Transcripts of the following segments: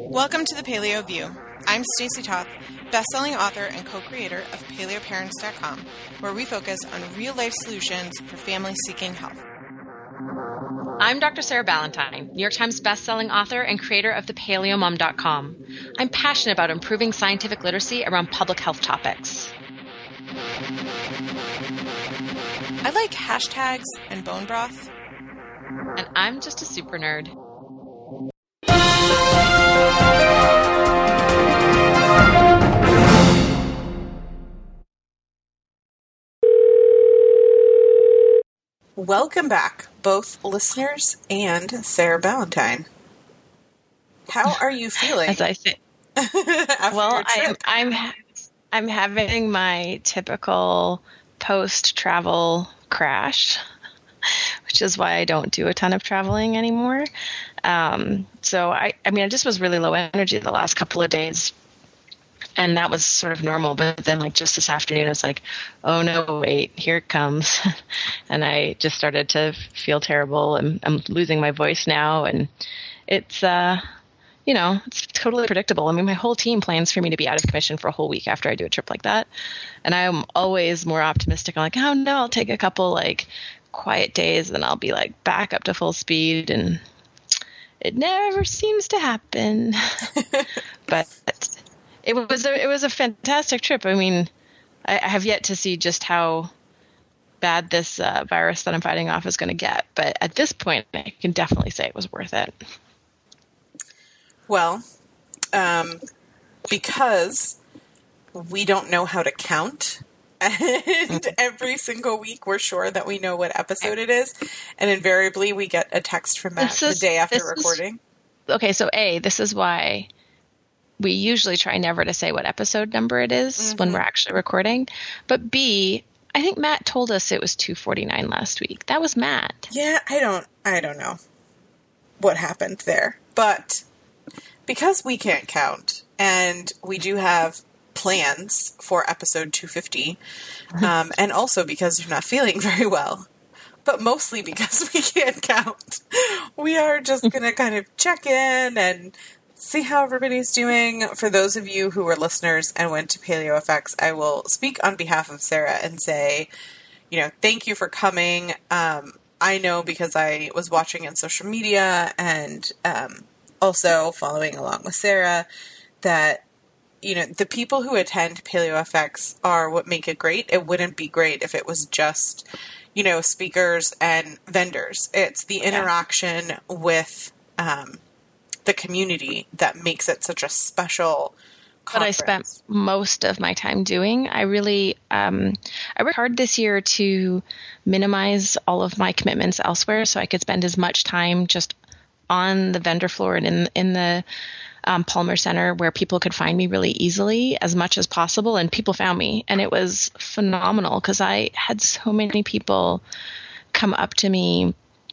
Welcome to the Paleo View. I'm Stacey Toth, best-selling author and co-creator of PaleoParents.com, where we focus on real-life solutions for families seeking health. I'm Dr. Sarah Ballantyne, New York Times best-selling author and creator of thepaleomom.com. I'm passionate about improving scientific literacy around public health topics. I like hashtags and bone broth. And I'm just a super nerd. Welcome back, both listeners and Sarah Ballantyne. How are you feeling? As I say, well, I'm having my typical post-travel crash, which is why I don't do a ton of traveling anymore. So I just was really low energy the last couple of days. And that was sort of normal. But then just this afternoon, I was like, oh no, wait, here it comes. And I just started to feel terrible. And I'm losing my voice now. And it's, it's totally predictable. I mean, my whole team plans for me to be out of commission for a whole week after I do a trip like that. And I'm always more optimistic. I'm like, oh no, I'll take a couple quiet days and I'll be back up to full speed. And it never seems to happen. But it was a fantastic trip. I mean, I have yet to see just how bad this virus that I'm fighting off is going to get. But at this point, I can definitely say it was worth it. Well, because we don't know how to count, and every single week we're sure that we know what episode it is, and invariably we get a text from Matt the day after recording. Okay, so this is why we usually try never to say what episode number it is when we're actually recording. But B, I think Matt told us it was 249 last week. That was Matt. Yeah, I don't know what happened there. But because we can't count, and we do have plans for episode 250, and also because you're not feeling very well, but mostly because we can't count, we are just going to kind of check in and see how everybody's doing. For those of you who are listeners and went to PaleoFX, I will speak on behalf of Sarah and say, thank you for coming. I know because I was watching on social media and also following along with Sarah that, the people who attend PaleoFX are what make it great. It wouldn't be great if it was just, speakers and vendors. It's the interaction with the community that makes it such a special conference. But I spent most of my time doing. I really, I worked hard this year to minimize all of my commitments elsewhere so I could spend as much time just on the vendor floor and in the Palmer Center where people could find me really easily as much as possible. And people found me, and it was phenomenal because I had so many people come up to me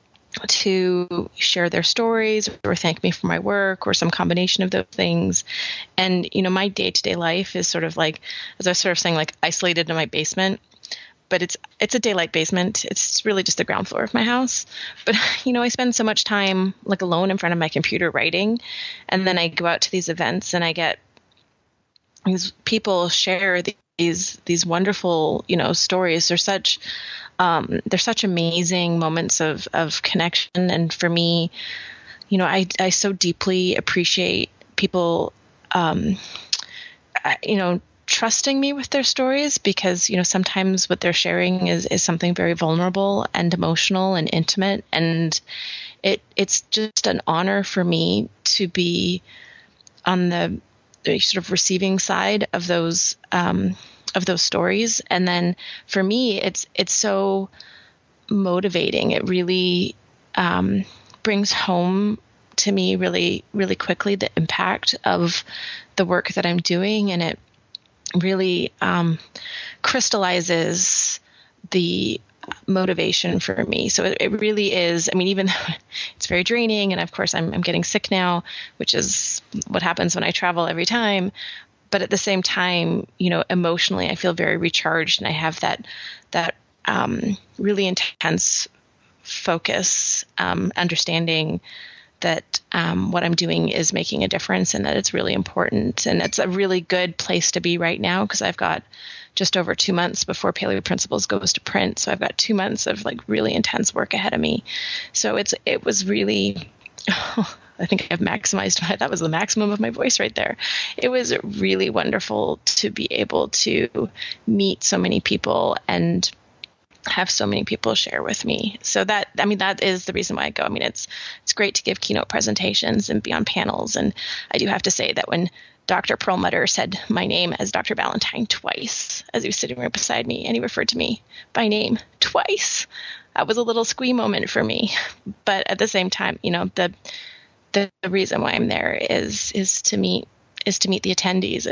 to share their stories or thank me for my work or some combination of those things. And, my day-to-day life is sort of as I was sort of saying, isolated in my basement, but it's a daylight basement. It's really just the ground floor of my house. But, I spend so much time alone in front of my computer writing. And then I go out to these events and I get these people share these wonderful, stories. They're such amazing moments of connection. And for me, I so deeply appreciate people, trusting me with their stories because, sometimes what they're sharing is something very vulnerable and emotional and intimate. And it's just an honor for me to be on the sort of receiving side of those stories. And then for me, it's so motivating. It really brings home to me really, really quickly the impact of the work that I'm doing. And it really crystallizes the motivation for me. So it really is, even though it's very draining, and of course I'm getting sick now, which is what happens when I travel every time. But at the same time, emotionally, I feel very recharged, and I have that really intense focus, understanding that what I'm doing is making a difference and that it's really important. And it's a really good place to be right now because I've got just over 2 months before Paleo Principles goes to print. So I've got 2 months of like really intense work ahead of me. So it was really, I think I've maximized that was the maximum of my voice right there. It was really wonderful to be able to meet so many people and have so many people share with me. So that is the reason why I go. I mean, it's great to give keynote presentations and be on panels. And I do have to say that when Dr. Perlmutter said my name as Dr. Valentine twice as he was sitting right beside me, and he referred to me by name twice, that was a little squee moment for me. But at the same time, the reason why I'm there is to meet the attendees.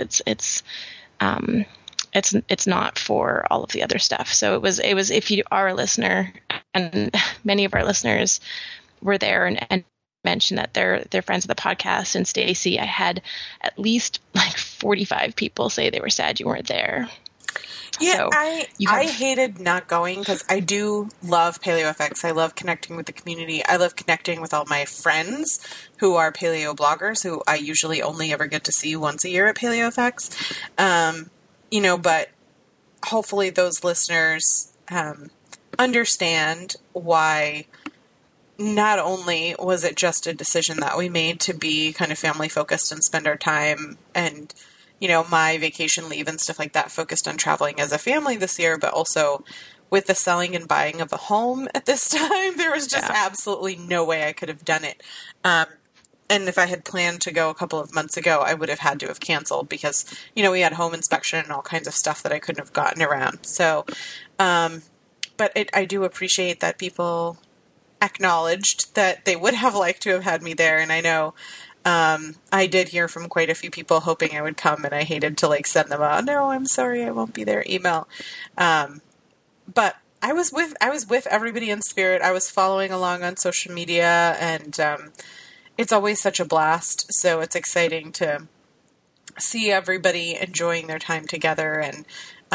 It's not for all of the other stuff. So it was if you are a listener, and many of our listeners were there and mentioned that they're friends of the podcast. And Stacy, I had at least like 45 people say they were sad you weren't there. Yeah, so I hated not going because I do love PaleoFX. I love connecting with the community. I love connecting with all my friends who are paleo bloggers who I usually only ever get to see once a year at PaleoFX. But hopefully those listeners understand why not only was it just a decision that we made to be kind of family focused and spend our time and, my vacation leave and stuff like that focused on traveling as a family this year, but also with the selling and buying of a home at this time, there was just absolutely no way I could have done it. And if I had planned to go a couple of months ago, I would have had to have canceled because, we had home inspection and all kinds of stuff that I couldn't have gotten around. So, but I do appreciate that people acknowledged that they would have liked to have had me there. And I know I did hear from quite a few people hoping I would come, and I hated to send them a, no, I'm sorry, I won't be there email. But I was with everybody in spirit. I was following along on social media, and it's always such a blast. So it's exciting to see everybody enjoying their time together. And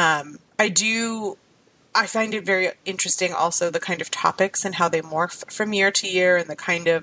I find it very interesting also the kind of topics and how they morph from year to year and the kind of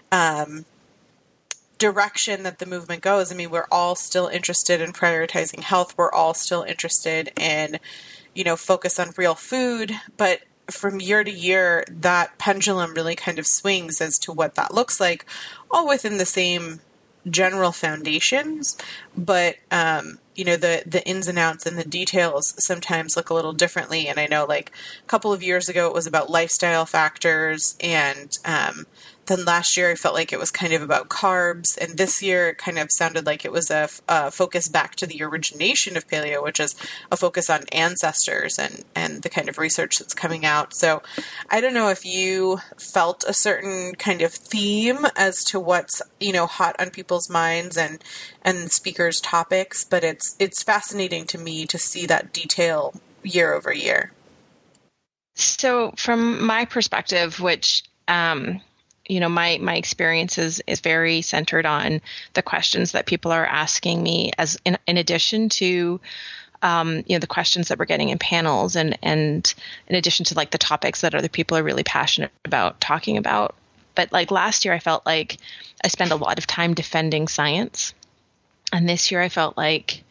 direction that the movement goes. I mean, we're all still interested in prioritizing health. We're all still interested in, focus on real food. But from year to year, that pendulum really kind of swings as to what that looks like, all within the same general foundations. But, the ins and outs and the details sometimes look a little differently. And I know a couple of years ago, it was about lifestyle factors. And then last year, I felt like it was kind of about carbs. And this year, it kind of sounded like it was a focus back to the origination of paleo, which is a focus on ancestors and the kind of research that's coming out. So I don't know if you felt a certain kind of theme as to what's, hot on people's minds and speakers' topics, but it's fascinating to me to see that detail year over year. So from my perspective, which, my experience is very centered on the questions that people are asking me as in addition to, the questions that we're getting in panels and in addition to the topics that other people are really passionate about talking about. But last year, I felt like I spent a lot of time defending science. And this year I felt like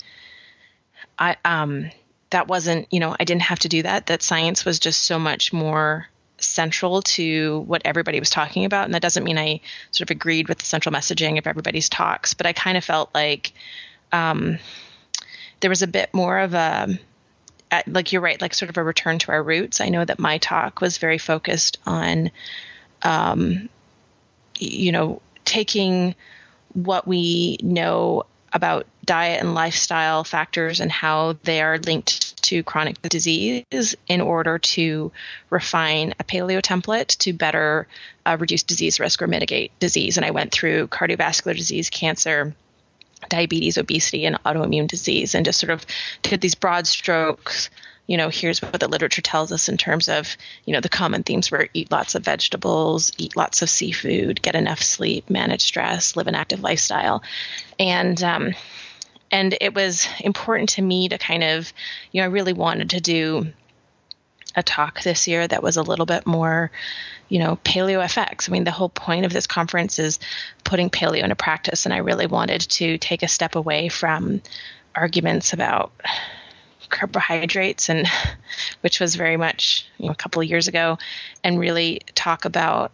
that wasn't, I didn't have to do that, that science was just so much more central to what everybody was talking about. And that doesn't mean I sort of agreed with the central messaging of everybody's talks, but I kind of felt like there was a bit more of you're right, sort of a return to our roots. I know that my talk was very focused on, taking what we know about diet and lifestyle factors and how they are linked to chronic disease in order to refine a paleo template to better reduce disease risk or mitigate disease. And I went through cardiovascular disease, cancer, diabetes, obesity, and autoimmune disease, and just sort of did these broad strokes. Here's what the literature tells us in terms of, the common themes were eat lots of vegetables, eat lots of seafood, get enough sleep, manage stress, live an active lifestyle. And it was important to me to kind of, I really wanted to do a talk this year that was a little bit more, paleo FX. I mean, the whole point of this conference is putting paleo into practice. And I really wanted to take a step away from arguments about carbohydrates, and which was very much, a couple of years ago, and really talk about,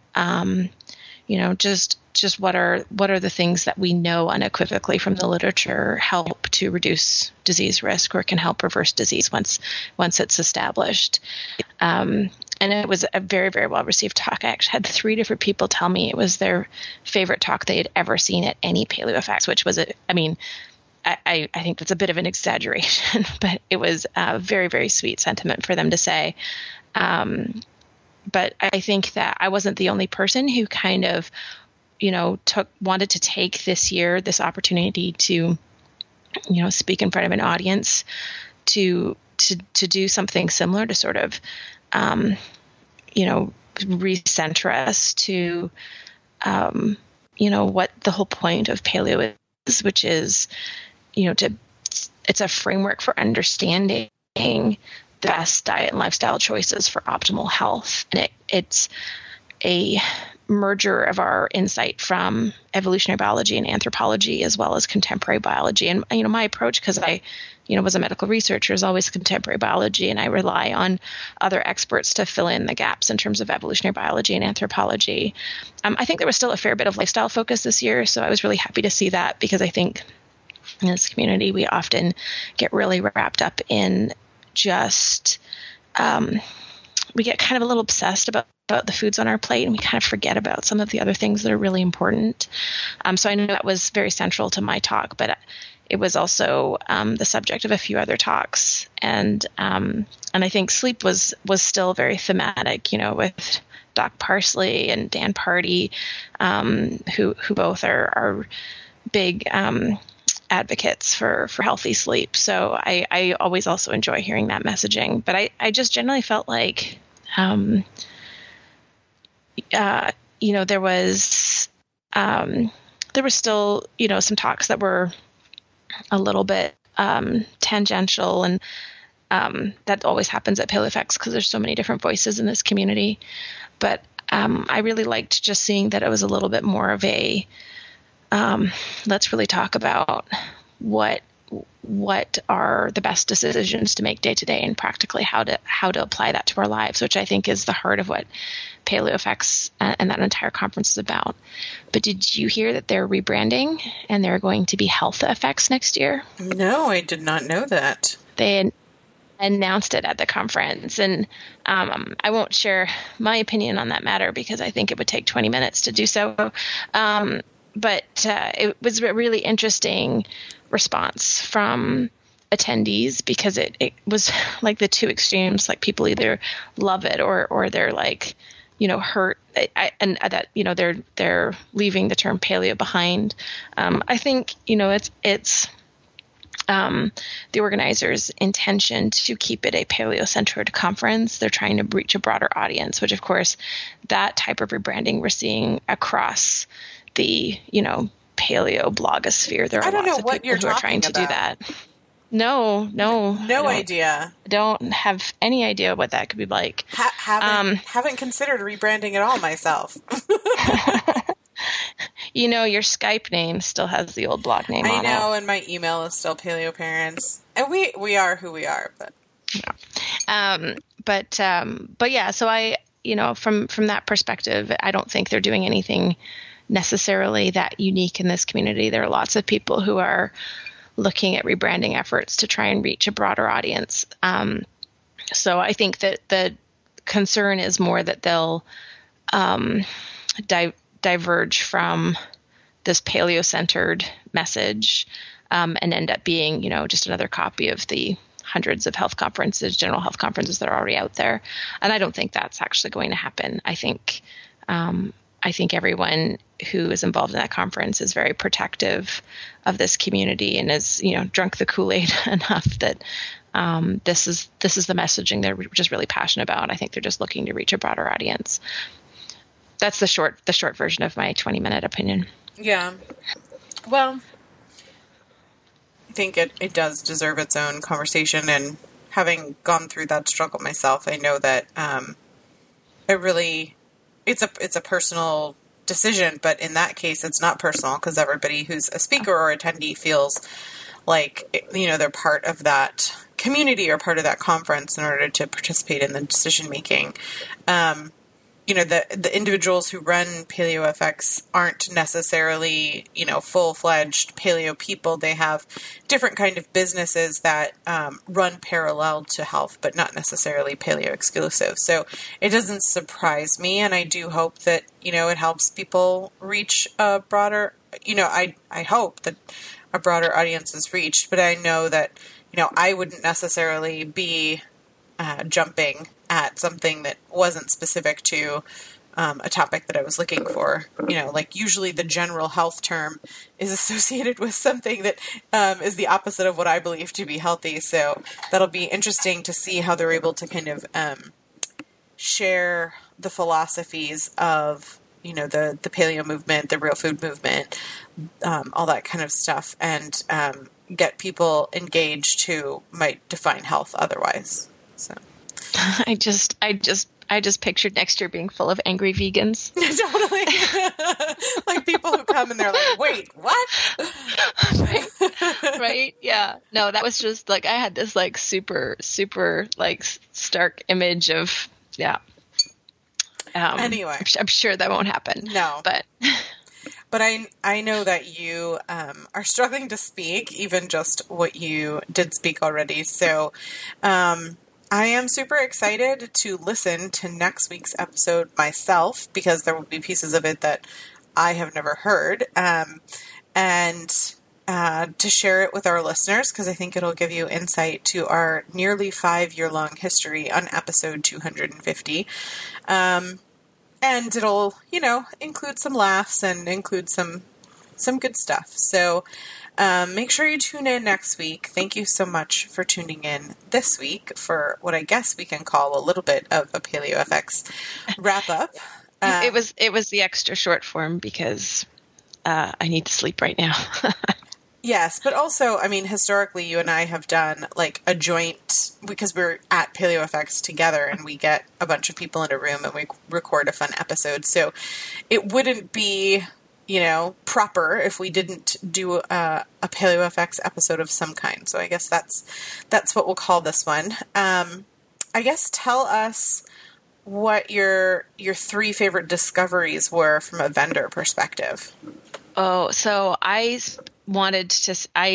just what are the things that we know unequivocally from the literature help to reduce disease risk or can help reverse disease once it's established. And it was a very, very well received talk. I actually had 3 different people tell me it was their favorite talk they had ever seen at any Paleo FX, which was I think that's a bit of an exaggeration, but it was a very, very sweet sentiment for them to say. But I think that I wasn't the only person who kind of, wanted to take this opportunity to, speak in front of an audience to do something similar to sort of, recenter us to, what the whole point of paleo is, which is, it's a framework for understanding the best diet and lifestyle choices for optimal health. And it's a merger of our insight from evolutionary biology and anthropology, as well as contemporary biology. And, my approach, because I, was a medical researcher, is always contemporary biology, and I rely on other experts to fill in the gaps in terms of evolutionary biology and anthropology. I think there was still a fair bit of lifestyle focus this year, so I was really happy to see that, because I think in this community, we often get really wrapped up in just, we get kind of a little obsessed about the foods on our plate, and we kind of forget about some of the other things that are really important. So I know that was very central to my talk, but it was also the subject of a few other talks. And I think sleep was still very thematic, with Doc Parsley and Dan Party, who both are big advocates for healthy sleep. So I always also enjoy hearing that messaging. But I just generally felt like, there was still, some talks that were a little bit tangential, and that always happens at Paleo FX because there's so many different voices in this community. But I really liked just seeing that it was a little bit more of a let's really talk about what are the best decisions to make day to day, and practically how to apply that to our lives, which I think is the heart of what Paleo FX and that entire conference is about. But did you hear that they're rebranding and they're going to be Health FX next year? No, I did not know that. They announced it at the conference, and I won't share my opinion on that matter because I think it would take 20 minutes to do so. But it was a really interesting response from attendees, because it was like the two extremes. Like, people either love it or they're like, hurt, and that, they're leaving the term paleo behind. I think, it's the organizers' intention to keep it a paleo-centered conference. They're trying to reach a broader audience, which, of course, that type of rebranding we're seeing across the, paleo blogosphere. There are lots of people who are trying to do that. No idea. I don't have any idea what that could be like. Haven't considered rebranding at all myself. Your Skype name still has the old blog name on it. I know, and my email is still Paleo Parents. And we are who we are, but yeah. But yeah, so I, from that perspective, I don't think they're doing anything necessarily that unique in this community. There are lots of people who are looking at rebranding efforts to try and reach a broader audience. So I think that the concern is more that they'll diverge from this paleo-centered message and end up being, just another copy of the hundreds of health conferences, general health conferences that are already out there. And I don't think that's actually going to happen. I think everyone who is involved in that conference is very protective of this community and is, drunk the Kool-Aid enough that this is the messaging they're just really passionate about. I think they're just looking to reach a broader audience. That's the short version of my 20-minute opinion. Yeah. Well, I think it does deserve its own conversation and having gone through that struggle myself, I know that it's a personal decision, but in that case, it's not personal because everybody who's a speaker or attendee feels like, they're part of that community or part of that conference in order to participate in the decision making. The individuals who run PaleoFX aren't necessarily, full-fledged paleo people. They have different kind of businesses that run parallel to health, but not necessarily paleo exclusive. So it doesn't surprise me, and I do hope that, it helps people reach a broader, I hope that a broader audience is reached, but I know that, I wouldn't necessarily be jumping at something that wasn't specific to a topic that I was looking for. Usually the general health term is associated with something that is the opposite of what I believe to be healthy. So that'll be interesting to see how they're able to kind of share the philosophies of, the paleo movement, the real food movement, all that kind of stuff, and get people engaged who might define health otherwise. So I just pictured next year being full of angry vegans. Totally. Like people who come and they're like, wait, what? Right? Yeah. No, that was just like, I had this like super, super like stark image of, yeah. Anyway. I'm sure that won't happen. No. But I know that you are struggling to speak, even just what you did speak already. So I am super excited to listen to next week's episode myself, because there will be pieces of it that I have never heard, and to share it with our listeners, because I think it'll give you insight to our nearly 5-year-long history on episode 250. And it'll, include some laughs and include some good stuff. So make sure you tune in next week. Thank you so much for tuning in this week for what I guess we can call a little bit of a PaleoFX wrap up. It was the extra short form because I need to sleep right now. Yes, but also, historically, you and I have done like a joint, because we're at PaleoFX together and we get a bunch of people in a room and we record a fun episode. So it wouldn't be, proper if we didn't do a PaleoFX episode of some kind. So I guess that's what we'll call this one. I guess tell us what your 3 favorite discoveries were from a vendor perspective. Oh, so I wanted to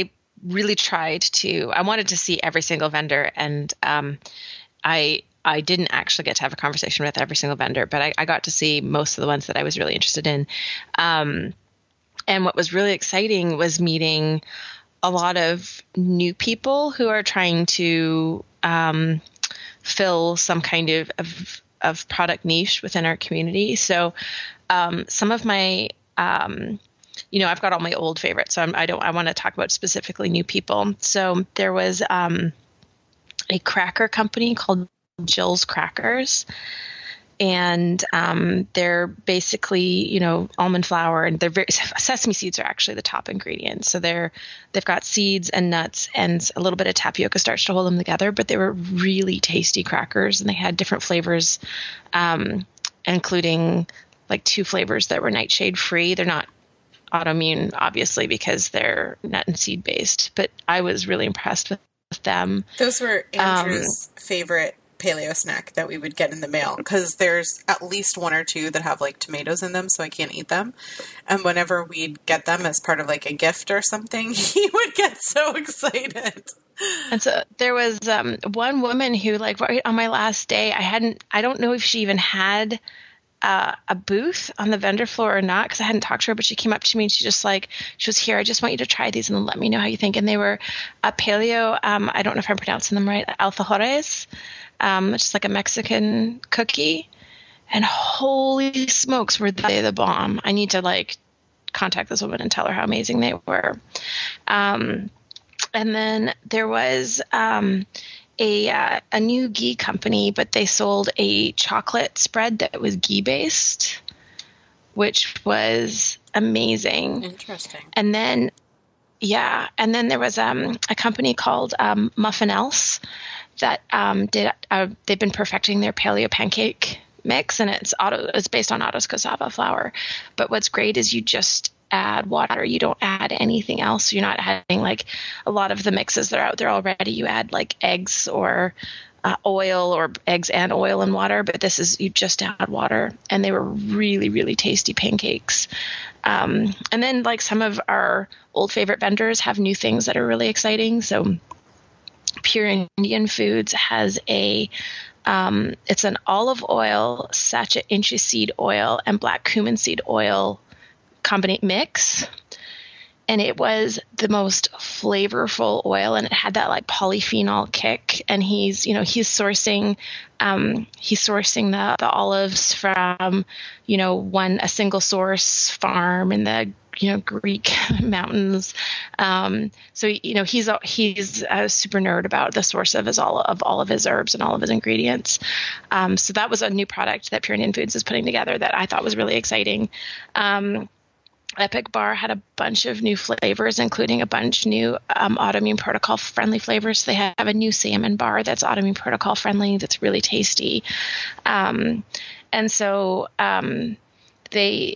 see every single vendor, and I didn't actually get to have a conversation with every single vendor, but I got to see most of the ones that I was really interested in. And what was really exciting was meeting a lot of new people who are trying to fill some kind of product niche within our community. So some of my I've got all my old favorites, so I want to talk about specifically new people. So there was a cracker company called Jill's Crackers, and they're basically, almond flour, and sesame seeds are actually the top ingredient. So they've got seeds and nuts and a little bit of tapioca starch to hold them together, but they were really tasty crackers, and they had different flavors, including like 2 flavors that were nightshade free. They're not autoimmune, obviously, because they're nut and seed based, but I was really impressed with them. Those were Andrew's favorite paleo snack that we would get in the mail, because there's at least 1 or 2 that have like tomatoes in them, so I can't eat them. And whenever we'd get them as part of like a gift or something, he would get so excited. And so there was one woman who, like, right on my last day, I don't know if she even had a booth on the vendor floor or not, because I hadn't talked to her, but she came up to me and she was here. I just want you to try these and let me know how you think. And they were a paleo, I don't know if I'm pronouncing them right, alfajores, which is like a Mexican cookie. And holy smokes, were they the bomb. I need to contact this woman and tell her how amazing they were. And then there was a new ghee company, but they sold a chocolate spread that was ghee based, which was amazing. Interesting. And then there was a company called Muffin Else, that they've been perfecting their paleo pancake mix, and it's based on Otto's cassava flour. But what's great is you just add water. You don't add anything else. You're not adding like a lot of the mixes that are out there already. You add like eggs or oil, or eggs and oil and water, but this is, you just add water, and they were really, really tasty pancakes. And then like some of our old favorite vendors have new things that are really exciting. So Pure Indian Foods has it's an olive oil, sacha inchi seed oil, and black cumin seed oil combination mix. And it was the most flavorful oil, and it had that like polyphenol kick. And he's sourcing the olives from, a single source farm in the, Greek mountains. So, he's a super nerd about the source of all of his herbs and all of his ingredients. So that was a new product that Pure Indian Foods is putting together that I thought was really exciting. Epic Bar had a bunch of new flavors, including a bunch new autoimmune protocol friendly flavors. They have a new salmon bar that's autoimmune protocol friendly, that's really tasty. And so they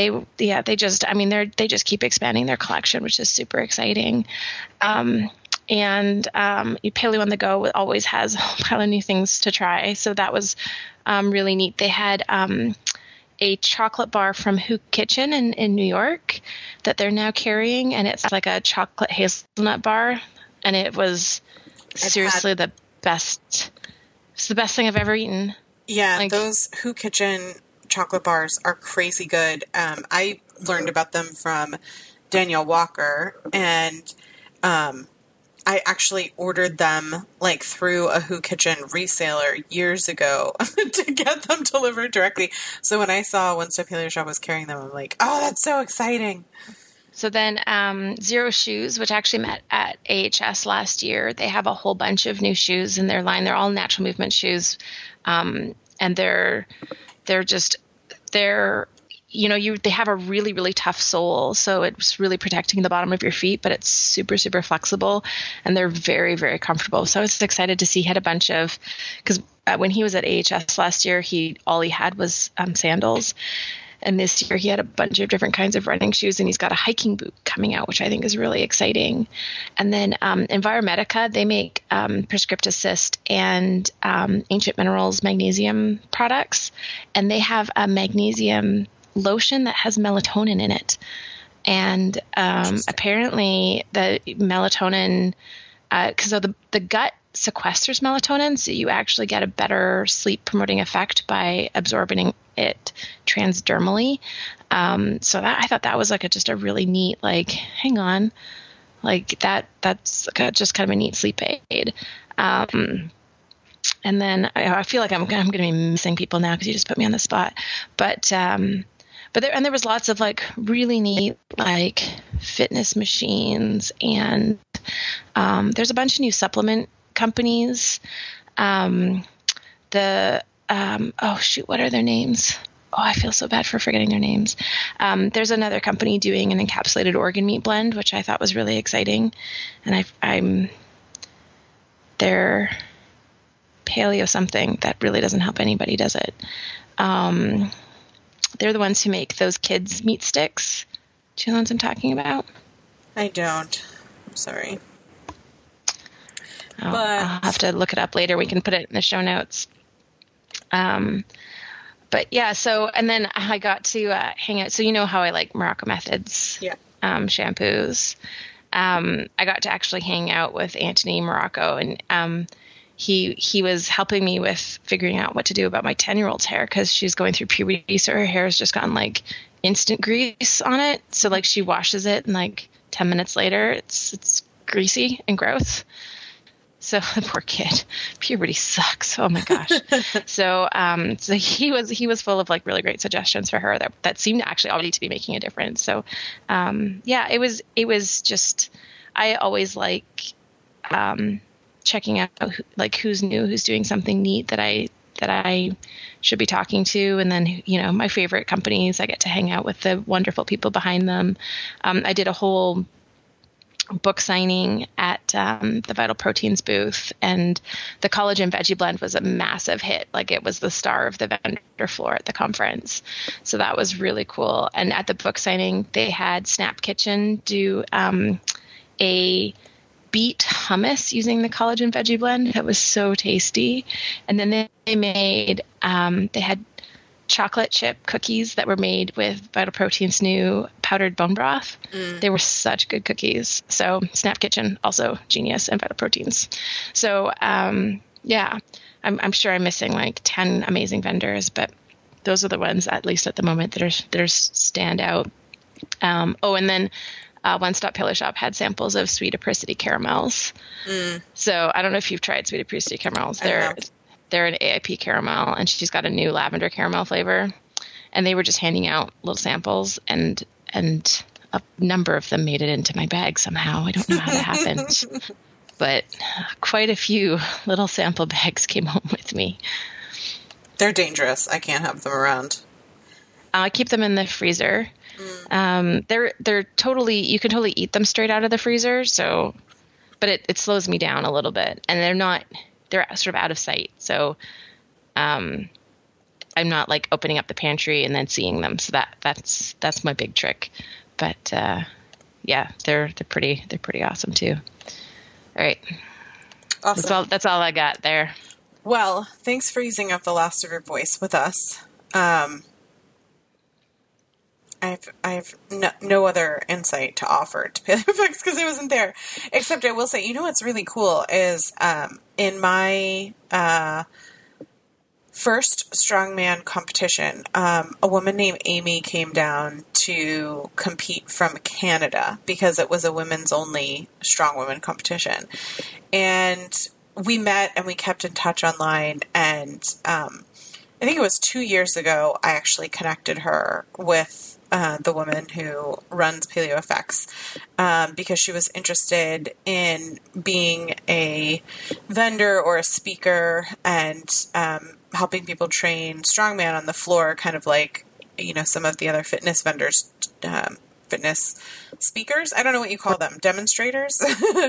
just keep expanding their collection, which is super exciting. And Paleo on the Go always has a pile of new things to try. So that was really neat. They had a chocolate bar from Who Kitchen in New York that they're now carrying, and it's like a chocolate hazelnut bar, and it was seriously the best. It's the best thing I've ever eaten. Yeah, those Who Kitchen chocolate bars are crazy good. I learned about them from Danielle Walker, and I actually ordered them like through a Who Kitchen reseller years ago to get them delivered directly. So when I saw One Step Paleo Shop was carrying them, I'm like, oh, that's so exciting. So then Zero Shoes, which actually met at AHS last year, they have a whole bunch of new shoes in their line. They're all natural movement shoes. And they have a really, really tough sole. So it's really protecting the bottom of your feet, but it's super, super flexible, and they're very, very comfortable. So I was excited to see he had a bunch of, because when he was at AHS last year, all he had was sandals. And this year he had a bunch of different kinds of running shoes, and he's got a hiking boot coming out, which I think is really exciting. And then Enviromedica, they make Prescript Assist and Ancient Minerals magnesium products, and they have a magnesium lotion that has melatonin in it. And apparently the melatonin, because the gut sequesters melatonin, so you actually get a better sleep promoting effect by absorbing it transdermally. So I thought that was like just a really neat, like, hang on, like that's just kind of a neat sleep aid. And then I feel like I'm going to be missing people now because you just put me on the spot. But there was lots of like really neat like fitness machines, and there's a bunch of new supplement companies. What are their names? Oh, I feel so bad for forgetting their names. There's another company doing an encapsulated organ meat blend, which I thought was really exciting. And they're paleo something that really doesn't help anybody, does it? They're the ones who make those kids meat sticks. Do you know what I'm talking about? I don't. I'm sorry. I'll have to look it up later. We can put it in the show notes. But yeah, so, and then I got to hang out. So you know how I like Morocco Methods shampoos. I got to actually hang out with Anthony Morocco, and he was helping me with figuring out what to do about my 10-year-old's hair, because she's going through puberty, so her hair has just gotten like instant grease on it. So like she washes it, and like 10 minutes later, it's greasy and gross. So the poor kid, puberty sucks. Oh my gosh. So he was full of like really great suggestions for her that seemed actually already to be making a difference. So it was just, I always like checking out like who's new, who's doing something neat that I should be talking to. And then, my favorite companies, I get to hang out with the wonderful people behind them. I did a whole book signing at the Vital Proteins booth, and the Collagen Veggie Blend was a massive hit. Like, it was the star of the vendor floor at the conference. So that was really cool. And at the book signing, they had Snap Kitchen do a beet hummus using the Collagen Veggie Blend. That was so tasty. And then they made, they had chocolate chip cookies that were made with Vital Proteins' new powdered bone broth. They were such good cookies. So Snap Kitchen, also genius, and Vital Proteins. So yeah, I'm sure I'm missing like 10 amazing vendors, but those are the ones, at least at the moment, that are stand out. And then One Stop Paleo Shop had samples of Sweet Apricity caramels. So I don't know if you've tried Sweet Apricity caramels. They're an AIP caramel, and she's got a new lavender caramel flavor. And they were just handing out little samples, and a number of them made it into my bag somehow. I don't know how that happened, but quite a few little sample bags came home with me. They're dangerous. I can't have them around. I keep them in the freezer. They're totally, you can totally eat them straight out of the freezer. So, but it slows me down a little bit, and they're sort of out of sight. So, I'm not like opening up the pantry and then seeing them. So that's my big trick. But, yeah, they're pretty awesome too. All right. Awesome. That's all I got there. Well, thanks for using up the last of your voice with us. I've no other insight to offer to PaleoFX because I wasn't there. Except I will say, you know what's really cool is in my first strongman competition, a woman named Amy came down to compete from Canada because it was a women's only strong women competition. And we met and we kept in touch online, and I think it was 2 years ago I actually connected her with the woman who runs PaleoFX because she was interested in being a vendor or a speaker and helping people train strongman on the floor, kind of like, you know, some of the other fitness vendors, fitness speakers. I don't know what you call them, demonstrators.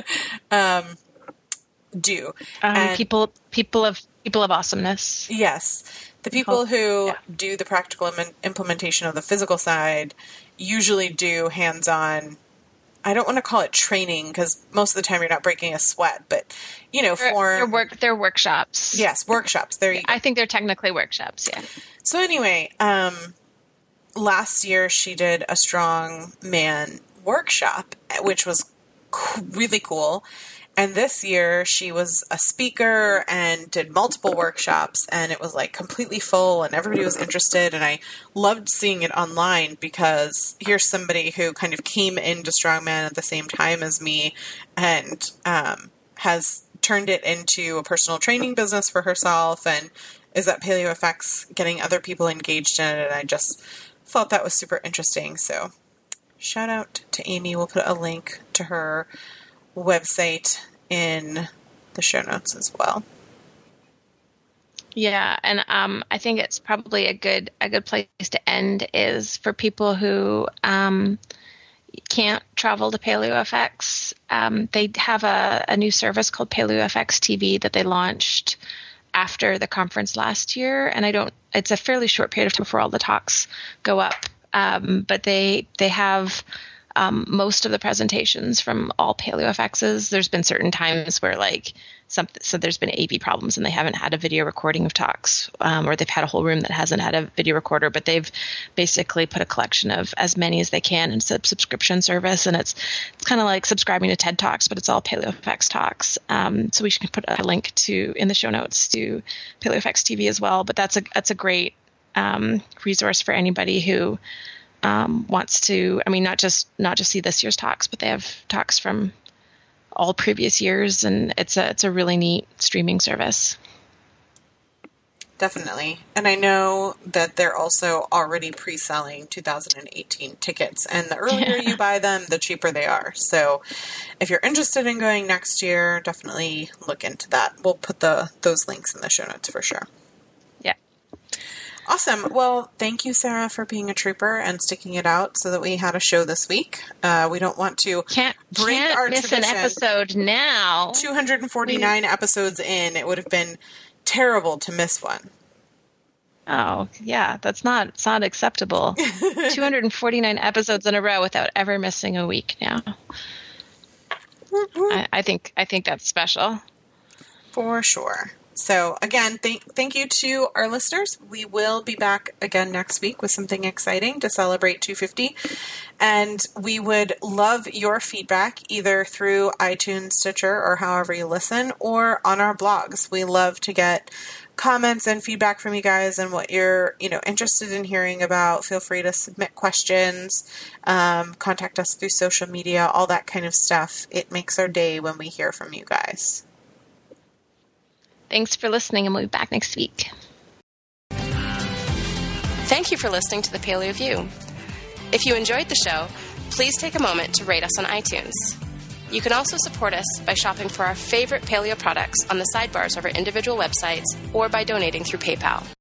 Do people of awesomeness. Yes. The people who do the practical implementation of the physical side usually do hands-on. I don't want to call it training because most of the time you're not breaking a sweat, but you know, they're workshops. Yes, workshops. There you go. I think they're technically workshops. Yeah. So anyway, last year she did a strong man workshop, which was really cool. And this year she was a speaker and did multiple workshops, and it was like completely full and everybody was interested. And I loved seeing it online because here's somebody who kind of came into strongman at the same time as me and has turned it into a personal training business for herself and is at PaleoFX getting other people engaged in it. And I just thought that was super interesting. So shout out to Amy. We'll put a link to her website in the show notes as well. Yeah, and I think it's probably a good place to end is for people who can't travel to PaleoFX. They have a new service called PaleoFX TV that they launched after the conference last year, and it's a fairly short period of time before all the talks go up. But they have most of the presentations from all PaleoFXs. There's been certain times where so there's been AV problems and they haven't had a video recording of talks, or they've had a whole room that hasn't had a video recorder, but they've basically put a collection of as many as they can into a subscription service. And it's kind of like subscribing to TED Talks, but it's all PaleoFX talks. So we should put a link in the show notes to PaleoFX TV as well. But that's a great resource for anybody who wants to, not just see this year's talks, but they have talks from all previous years, and it's a really neat streaming service. Definitely. And I know that they're also already pre-selling 2018 tickets, and the earlier you buy them, the cheaper they are. So if you're interested in going next year, definitely look into that. We'll put those links in the show notes for sure. Yeah. Awesome. Well, thank you, Sarah, for being a trooper and sticking it out so that we had a show this week. We don't want to break our miss tradition. An episode now. 249 episodes in, it would have been terrible to miss one. Oh, yeah, it's not acceptable. 249 episodes in a row without ever missing a week now. I think that's special. For sure. So again, thank you to our listeners. We will be back again next week with something exciting to celebrate 250. And we would love your feedback either through iTunes, Stitcher, or however you listen, or on our blogs. We love to get comments and feedback from you guys and what you're, interested in hearing about. Feel free to submit questions, contact us through social media, all that kind of stuff. It makes our day when we hear from you guys. Thanks for listening, and we'll be back next week. Thank you for listening to the Paleo View. If you enjoyed the show, please take a moment to rate us on iTunes. You can also support us by shopping for our favorite paleo products on the sidebars of our individual websites or by donating through PayPal.